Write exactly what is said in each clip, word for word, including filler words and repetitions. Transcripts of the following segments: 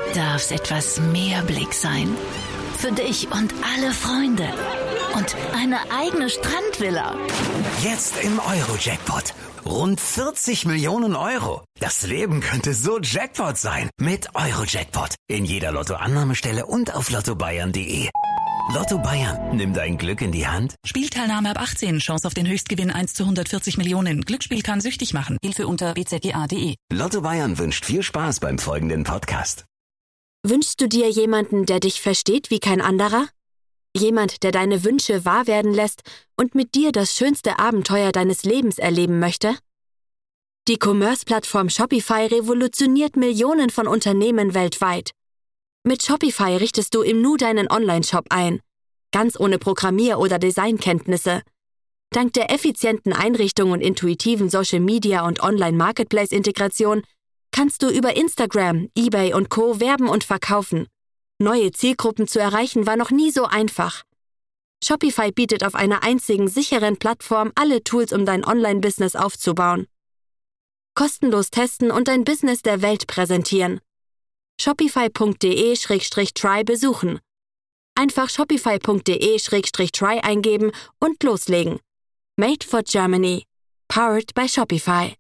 darf es etwas mehr Blick sein. Für dich und alle Freunde. Und eine eigene Strandvilla. Jetzt im Euro-Jackpot. Rund vierzig Millionen Euro. Das Leben könnte so Jackpot sein. Mit Euro-Jackpot. In jeder Lottoannahmestelle und auf lotto bayern punkt de. Lotto Bayern, nimm dein Glück in die Hand. Spielteilnahme ab achtzehn, Chance auf den Höchstgewinn eins zu hundertvierzig Millionen. Glücksspiel kann süchtig machen. Hilfe unter b z g a punkt de. Lotto Bayern wünscht viel Spaß beim folgenden Podcast. Wünschst du dir jemanden, der dich versteht wie kein anderer? Jemand, der deine Wünsche wahr werden lässt und mit dir das schönste Abenteuer deines Lebens erleben möchte? Die Commerce-Plattform Shopify revolutioniert Millionen von Unternehmen weltweit. Mit Shopify richtest du im Nu deinen Online-Shop ein, ganz ohne Programmier- oder Designkenntnisse. Dank der effizienten Einrichtung und intuitiven Social-Media- und Online-Marketplace-Integration kannst du über Instagram, eBay und Co. werben und verkaufen. Neue Zielgruppen zu erreichen war noch nie so einfach. Shopify bietet auf einer einzigen sicheren Plattform alle Tools, um dein Online-Business aufzubauen. Kostenlos testen und dein Business der Welt präsentieren. shopify punkt de slash try besuchen. Einfach shopify punkt de slash try eingeben und loslegen. Made for Germany. Powered by Shopify.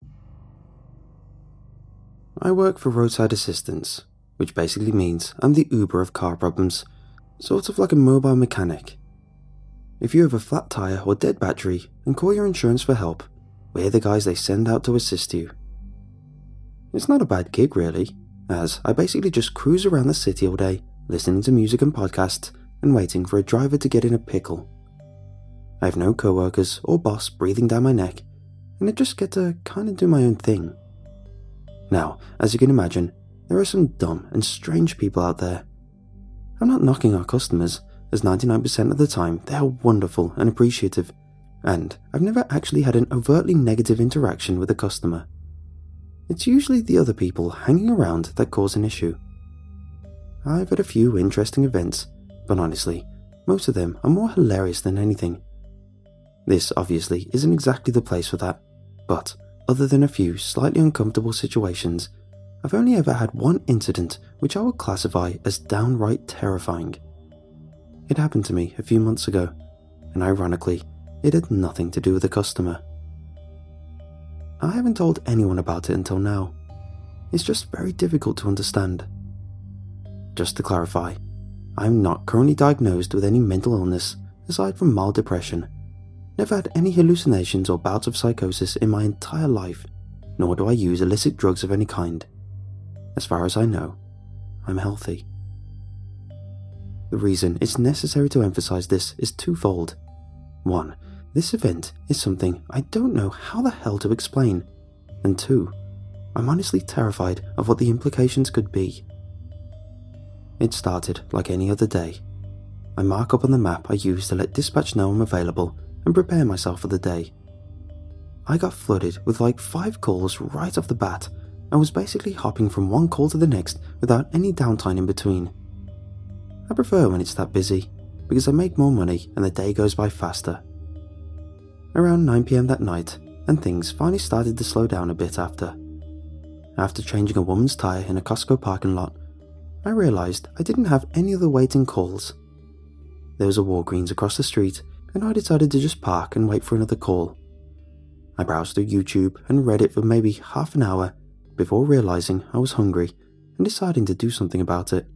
I work for roadside assistance, which basically means I'm the Uber of car problems, sort of like a mobile mechanic. If you have a flat tire or dead battery and call your insurance for help, we're the guys they send out to assist you. It's not a bad gig really, as I basically just cruise around the city all day, listening to music and podcasts, and waiting for a driver to get in a pickle. I have no co-workers or boss breathing down my neck, and I just get to kind of do my own thing. Now, as you can imagine, there are some dumb and strange people out there. I'm not knocking our customers, as ninety-nine percent of the time they are wonderful and appreciative, and I've never actually had an overtly negative interaction with a customer. It's usually the other people hanging around that cause an issue. I've had a few interesting events, but honestly, most of them are more hilarious than anything. This obviously isn't exactly the place for that, but other than a few slightly uncomfortable situations, I've only ever had one incident which I would classify as downright terrifying. It happened to me a few months ago, and ironically, it had nothing to do with a customer. I haven't told anyone about it until now. It's just very difficult to understand. Just to clarify, I'm not currently diagnosed with any mental illness aside from mild depression. Never had any hallucinations or bouts of psychosis in my entire life, nor do I use illicit drugs of any kind. As far as I know, I'm healthy. The reason it's necessary to emphasize this is twofold. One, this event is something I don't know how the hell to explain. And two, I'm honestly terrified of what the implications could be. It started like any other day. I mark up on the map I use to let dispatch know I'm available and prepare myself for the day. I got flooded with like five calls right off the bat and was basically hopping from one call to the next without any downtime in between. I prefer when it's that busy, because I make more money and the day goes by faster. Around nine p m that night, and things finally started to slow down a bit after. After changing a woman's tyre in a Costco parking lot, I realised I didn't have any other waiting calls. There was a Walgreens across the street, and I decided to just park and wait for another call. I browsed through YouTube and Reddit for maybe half an hour before realising I was hungry and deciding to do something about it.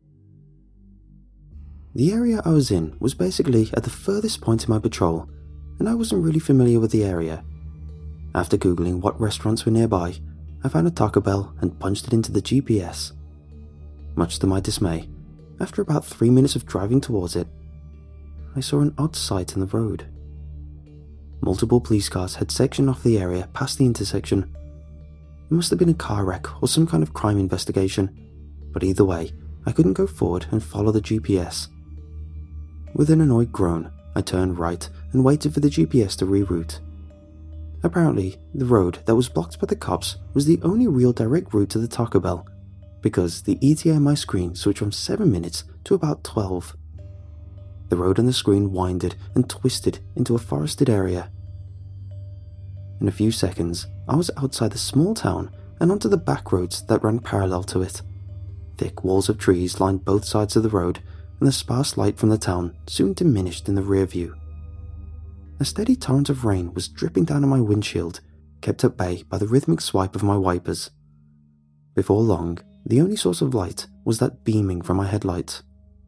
The area I was in was basically at the furthest point in my patrol, and I wasn't really familiar with the area. After googling what restaurants were nearby, I found a Taco Bell and punched it into the G P S. Much to my dismay, after about three minutes of driving towards it, I saw an odd sight in the road. Multiple police cars had sectioned off the area past the intersection. It must have been a car wreck or some kind of crime investigation, but either way, I couldn't go forward and follow the G P S. With an annoyed groan, I turned right and waited for the G P S to reroute. Apparently, the road that was blocked by the cops was the only real direct route to the Taco Bell, because the E T A on my screen switched from seven minutes to about twelve. The road on the screen winded and twisted into a forested area. In a few seconds, I was outside the small town and onto the back roads that ran parallel to it. Thick walls of trees lined both sides of the road, and the sparse light from the town soon diminished in the rear view. A steady torrent of rain was dripping down on my windshield, kept at bay by the rhythmic swipe of my wipers. Before long, the only source of light was that beaming from my headlights.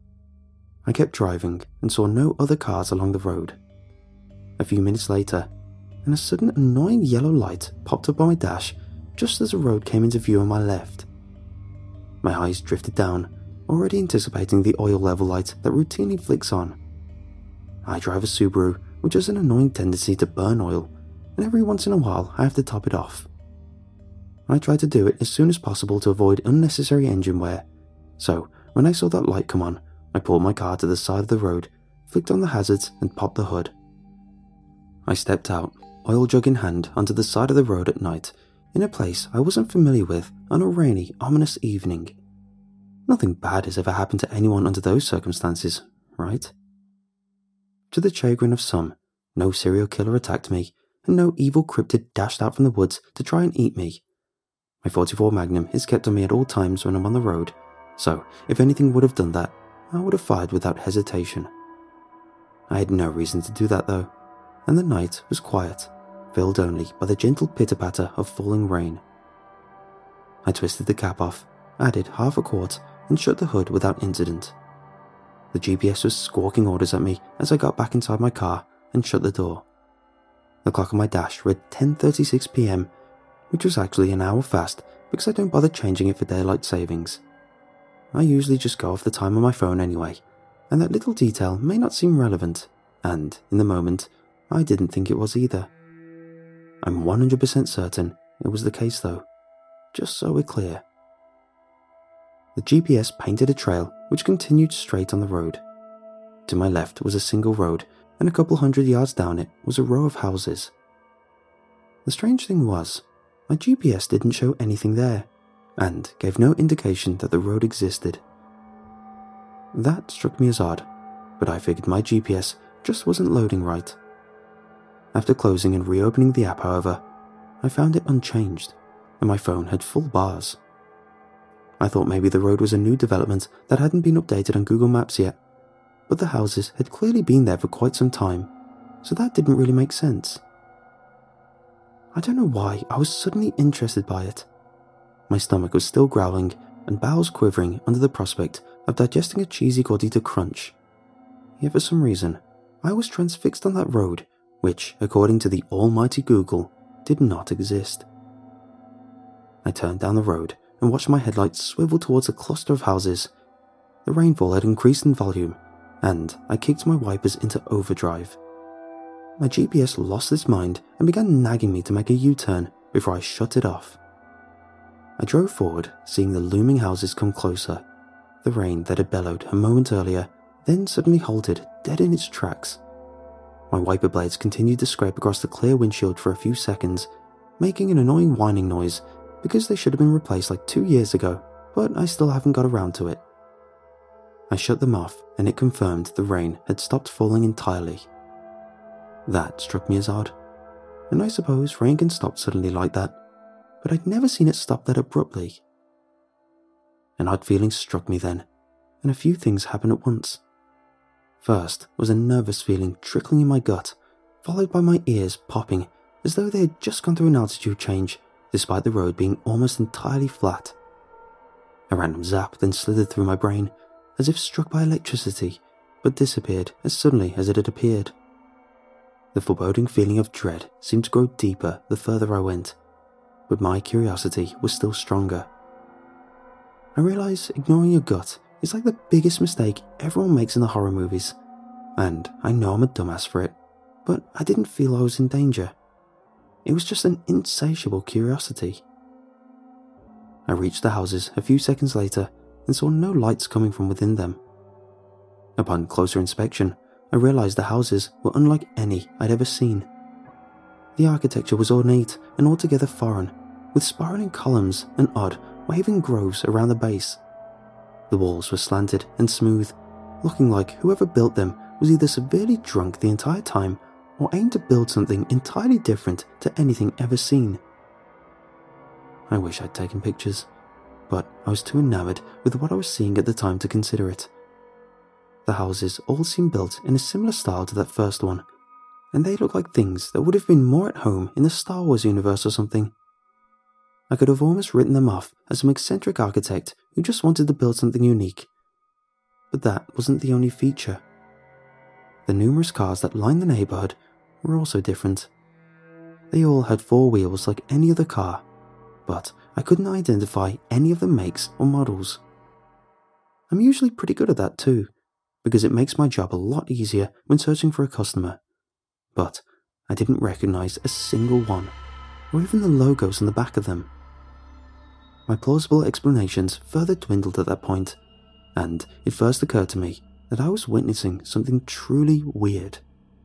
I kept driving and saw no other cars along the road. A few minutes later, and a sudden annoying yellow light popped up on my dash just as the road came into view on my left. My eyes drifted down, already anticipating the oil level light that routinely flicks on. I drive a Subaru, which has an annoying tendency to burn oil, and every once in a while I have to top it off. I tried to do it as soon as possible to avoid unnecessary engine wear, so when I saw that light come on, I pulled my car to the side of the road, flicked on the hazards and popped the hood. I stepped out, oil jug in hand, onto the side of the road at night, in a place I wasn't familiar with on a rainy, ominous evening. Nothing bad has ever happened to anyone under those circumstances, right? To the chagrin of some, no serial killer attacked me, and no evil cryptid dashed out from the woods to try and eat me. My forty-four Magnum is kept on me at all times when I'm on the road, so if anything would have done that, I would have fired without hesitation. I had no reason to do that though, and the night was quiet, filled only by the gentle pitter-patter of falling rain. I twisted the cap off, added half a quart, and shut the hood without incident. The G P S was squawking orders at me as I got back inside my car and shut the door. The clock on my dash read ten thirty-six p m, which was actually an hour fast because I don't bother changing it for daylight savings. I usually just go off the time on my phone anyway, and that little detail may not seem relevant, and, in the moment, I didn't think it was either. I'm one hundred percent certain it was the case though, just so we're clear. The G P S painted a trail which continued straight on the road. To my left was a single road, and a couple hundred yards down it was a row of houses. The strange thing was, my G P S didn't show anything there, and gave no indication that the road existed. That struck me as odd, but I figured my G P S just wasn't loading right. After closing and reopening the app, however, I found it unchanged, and my phone had full bars. I thought maybe the road was a new development that hadn't been updated on Google Maps yet, but the houses had clearly been there for quite some time, so that didn't really make sense. I don't know why I was suddenly interested by it. My stomach was still growling and bowels quivering under the prospect of digesting a cheesy gordita crunch. Yet for some reason, I was transfixed on that road, which, according to the almighty Google, did not exist. I turned down the road and watched my headlights swivel towards a cluster of houses. The rainfall had increased in volume, and I kicked my wipers into overdrive. My G P S lost its mind and began nagging me to make a U-turn before I shut it off. I drove forward, seeing the looming houses come closer. The rain that had bellowed a moment earlier then suddenly halted dead in its tracks. My wiper blades continued to scrape across the clear windshield for a few seconds, making an annoying whining noise because they should have been replaced like two years ago, but I still haven't got around to it. I shut them off and it confirmed the rain had stopped falling entirely. That struck me as odd, and I suppose rain can stop suddenly like that, but I'd never seen it stop that abruptly. An odd feeling struck me then, and a few things happened at once. First was a nervous feeling trickling in my gut, followed by my ears popping as though they had just gone through an altitude change, despite the road being almost entirely flat. A random zap then slithered through my brain, as if struck by electricity, but disappeared as suddenly as it had appeared. The foreboding feeling of dread seemed to grow deeper the further I went, but my curiosity was still stronger. I realize ignoring your gut is like the biggest mistake everyone makes in the horror movies, and I know I'm a dumbass for it, but I didn't feel I was in danger. It was just an insatiable curiosity. I reached the houses a few seconds later and saw no lights coming from within them. Upon closer inspection, I realized the houses were unlike any I'd ever seen. The architecture was ornate and altogether foreign, with spiraling columns and odd, waving groves around the base. The walls were slanted and smooth, looking like whoever built them was either severely drunk the entire time or aimed to build something entirely different to anything ever seen. I wish I'd taken pictures, but I was too enamored with what I was seeing at the time to consider it. The houses all seemed built in a similar style to that first one, and they looked like things that would have been more at home in the Star Wars universe or something. I could have almost written them off as some eccentric architect who just wanted to build something unique. But that wasn't the only feature. The numerous cars that lined the neighborhood were also different. They all had four wheels like any other car, but I couldn't identify any of the makes or models. I'm usually pretty good at that too, because it makes my job a lot easier when searching for a customer. But I didn't recognize a single one, or even the logos on the back of them. My plausible explanations further dwindled at that point, and it first occurred to me that I was witnessing something truly weird.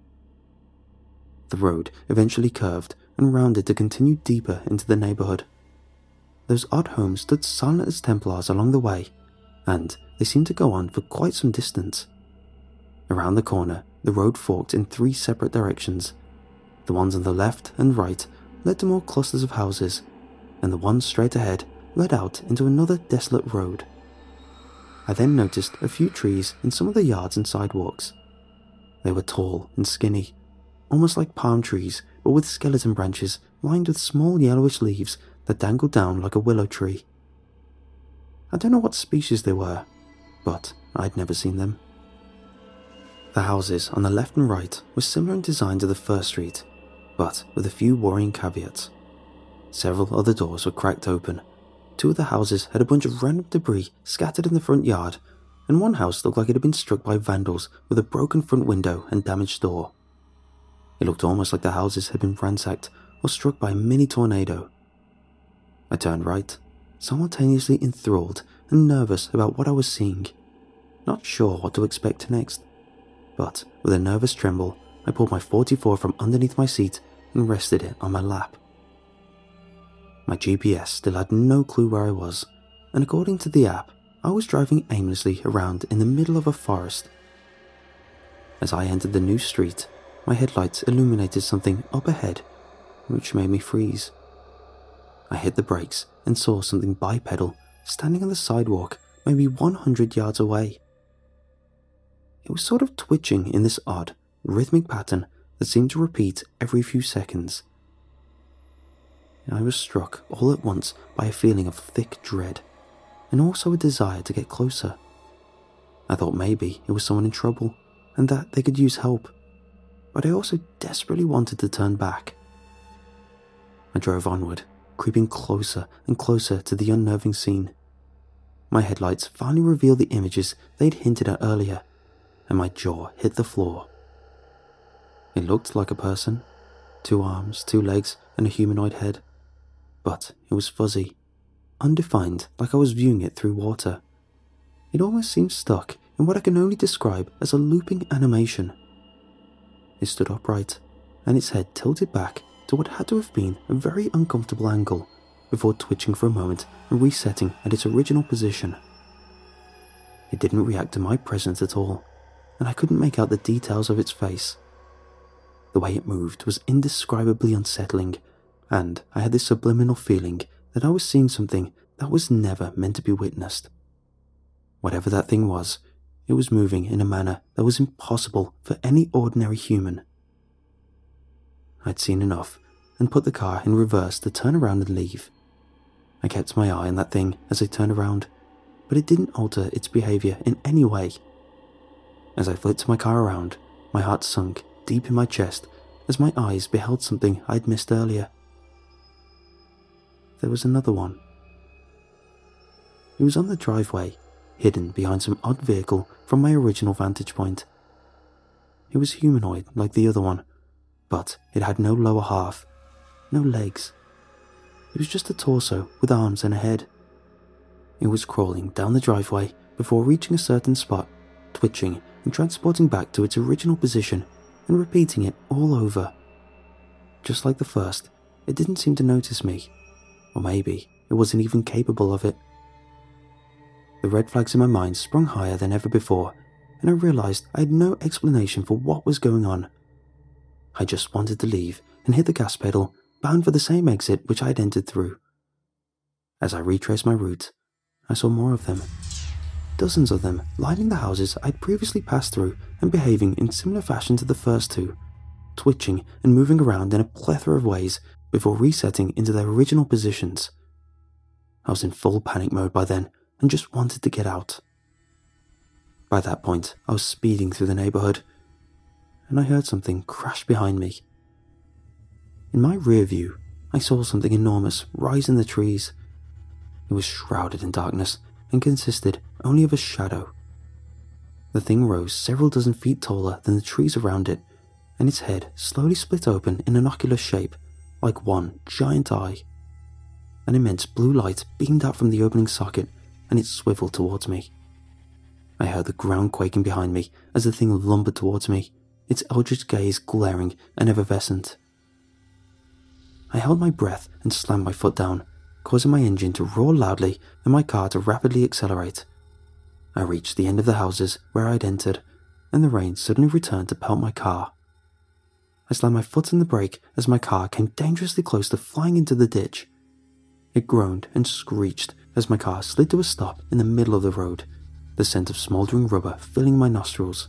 The road eventually curved and rounded to continue deeper into the neighborhood. Those odd homes stood silent as Templars along the way, and they seemed to go on for quite some distance. Around the corner, the road forked in three separate directions. The ones on the left and right led to more clusters of houses, and the ones straight ahead led out into another desolate road. I then noticed a few trees in some of the yards and sidewalks. They were tall and skinny, almost like palm trees, but with skeleton branches lined with small yellowish leaves that dangled down like a willow tree. I don't know what species they were, but I'd never seen them. The houses on the left and right were similar in design to the first street, but with a few worrying caveats. Several other doors were cracked open. Two of the houses had a bunch of random debris scattered in the front yard, and one house looked like it had been struck by vandals with a broken front window and damaged door. It looked almost like the houses had been ransacked or struck by a mini tornado. I turned right, simultaneously enthralled and nervous about what I was seeing, not sure what to expect next. But with a nervous tremble, I pulled my forty-four from underneath my seat and rested it on my lap. My G P S still had no clue where I was, and according to the app, I was driving aimlessly around in the middle of a forest. As I entered the new street, my headlights illuminated something up ahead, which made me freeze. I hit the brakes and saw something bipedal standing on the sidewalk maybe one hundred yards away. It was sort of twitching in this odd, rhythmic pattern that seemed to repeat every few seconds. I was struck all at once by a feeling of thick dread, and also a desire to get closer. I thought maybe it was someone in trouble, and that they could use help, but I also desperately wanted to turn back. I drove onward, creeping closer and closer to the unnerving scene. My headlights finally revealed the images they'd hinted at earlier, and my jaw hit the floor. It looked like a person, two arms, two legs, and a humanoid head. But it was fuzzy, undefined, like I was viewing it through water. It almost seemed stuck in what I can only describe as a looping animation. It stood upright, and its head tilted back to what had to have been a very uncomfortable angle, before twitching for a moment and resetting at its original position. It didn't react to my presence at all, and I couldn't make out the details of its face. The way it moved was indescribably unsettling, and I had this subliminal feeling that I was seeing something that was never meant to be witnessed. Whatever that thing was, it was moving in a manner that was impossible for any ordinary human. I'd seen enough, and put the car in reverse to turn around and leave. I kept my eye on that thing as I turned around, but it didn't alter its behavior in any way. As I flipped my car around, my heart sunk deep in my chest as my eyes beheld something I'd missed earlier. There was another one. It was on the driveway, hidden behind some odd vehicle from my original vantage point. It was humanoid like the other one, but it had no lower half, no legs. It was just a torso with arms and a head. It was crawling down the driveway before reaching a certain spot, twitching and transporting back to its original position and repeating it all over. Just like the first, it didn't seem to notice me. Or maybe it wasn't even capable of it. The red flags in my mind sprung higher than ever before, and I realized I had no explanation for what was going on. I just wanted to leave and hit the gas pedal, bound for the same exit which I had entered through. As I retraced my route, I saw more of them. Dozens of them lining the houses I'd previously passed through and behaving in similar fashion to the first two, twitching and moving around in a plethora of ways before resetting into their original positions. I was in full panic mode by then and just wanted to get out. By that point, I was speeding through the neighborhood, and I heard something crash behind me. In my rear view, I saw something enormous rise in the trees. It was shrouded in darkness and consisted only of a shadow. The thing rose several dozen feet taller than the trees around it, and its head slowly split open in an ocular shape, like one giant eye. An immense blue light beamed out from the opening socket, and it swiveled towards me. I heard the ground quaking behind me as the thing lumbered towards me, its eldritch gaze glaring and effervescent. I held my breath and slammed my foot down, causing my engine to roar loudly and my car to rapidly accelerate. I reached the end of the houses where I had entered, and the rain suddenly returned to pelt my car. I slammed my foot on the brake as my car came dangerously close to flying into the ditch. It groaned and screeched as my car slid to a stop in the middle of the road, the scent of smouldering rubber filling my nostrils.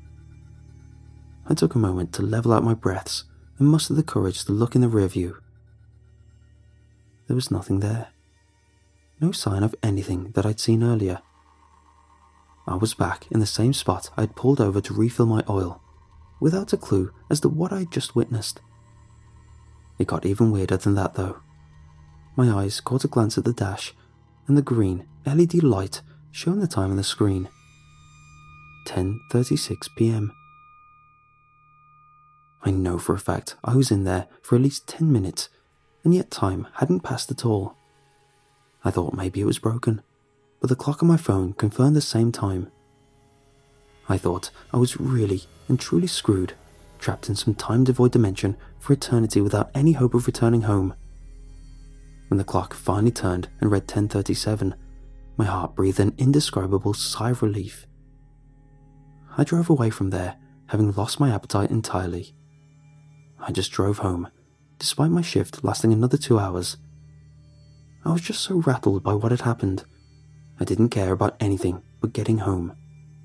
I took a moment to level out my breaths and muster the courage to look in the rear view. There was nothing there. No sign of anything that I'd seen earlier. I was back in the same spot I'd pulled over to refill my oil, without a clue as to what I'd just witnessed. It got even weirder than that though. My eyes caught a glance at the dash, and the green L E D light showing the time on the screen. ten thirty-six p m I know for a fact I was in there for at least ten minutes, and yet time hadn't passed at all. I thought maybe it was broken, but the clock on my phone confirmed the same time. I thought I was really and truly screwed, trapped in some time-devoid dimension for eternity without any hope of returning home. When the clock finally turned and read ten thirty-seven, my heart breathed an indescribable sigh of relief. I drove away from there, having lost my appetite entirely. I just drove home, despite my shift lasting another two hours. I was just so rattled by what had happened. I didn't care about anything but getting home.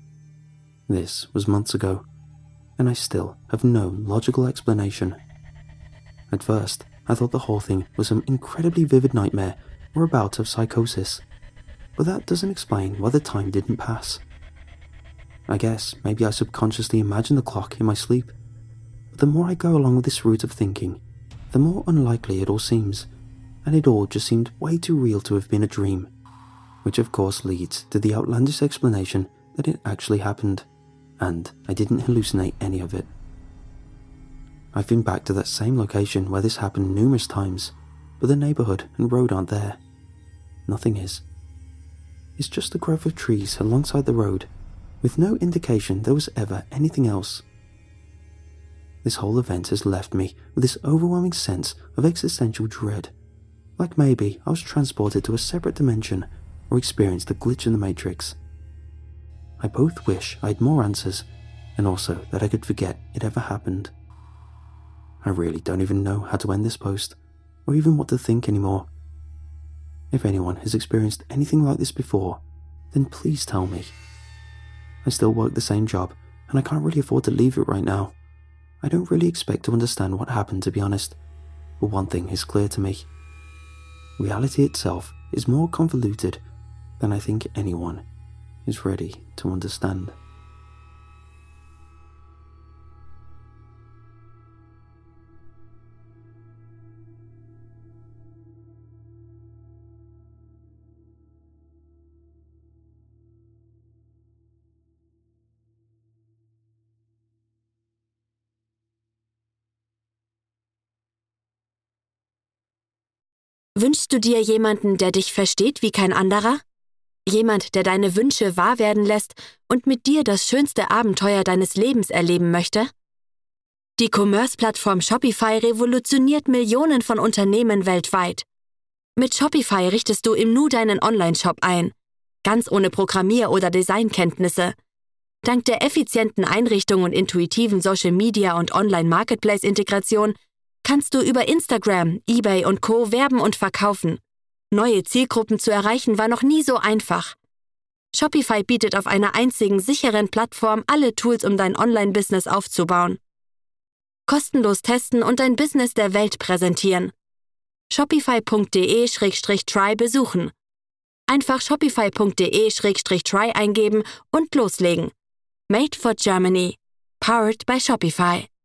This was months ago, and I still have no logical explanation. At first, I thought the whole thing was some incredibly vivid nightmare or a bout of psychosis, but that doesn't explain why the time didn't pass. I guess maybe I subconsciously imagined the clock in my sleep, but the more I go along with this route of thinking, the more unlikely it all seems, and it all just seemed way too real to have been a dream, which of course leads to the outlandish explanation that it actually happened, and I didn't hallucinate any of it. I've been back to that same location where this happened numerous times, but the neighborhood and road aren't there. Nothing is. It's just a grove of trees alongside the road, with no indication there was ever anything else. This whole event has left me with this overwhelming sense of existential dread, like maybe I was transported to a separate dimension or experienced a glitch in the Matrix. I both wish I had more answers, and also that I could forget it ever happened. I really don't even know how to end this post, or even what to think anymore. If anyone has experienced anything like this before, then please tell me. I still work the same job, and I can't really afford to leave it right now. I don't really expect to understand what happened, to be honest, but one thing is clear to me. Reality itself is more convoluted than I think anyone is ready to understand. Wünschst du dir jemanden, der dich versteht wie kein anderer? Jemand, der deine Wünsche wahr werden lässt und mit dir das schönste Abenteuer deines Lebens erleben möchte? Die Commerce-Plattform Shopify revolutioniert Millionen von Unternehmen weltweit. Mit Shopify richtest du im Nu deinen Online-Shop ein, ganz ohne Programmier- oder Designkenntnisse. Dank der effizienten Einrichtung und intuitiven Social-Media- und Online-Marketplace-Integration kannst du über Instagram, eBay und Co. werben und verkaufen. Neue Zielgruppen zu erreichen war noch nie so einfach. Shopify bietet auf einer einzigen sicheren Plattform alle Tools, um dein Online-Business aufzubauen. Kostenlos testen und dein Business der Welt präsentieren. shopify punkt de slash try besuchen. Einfach shopify punkt de slash try eingeben und loslegen. Made for Germany. Powered by Shopify.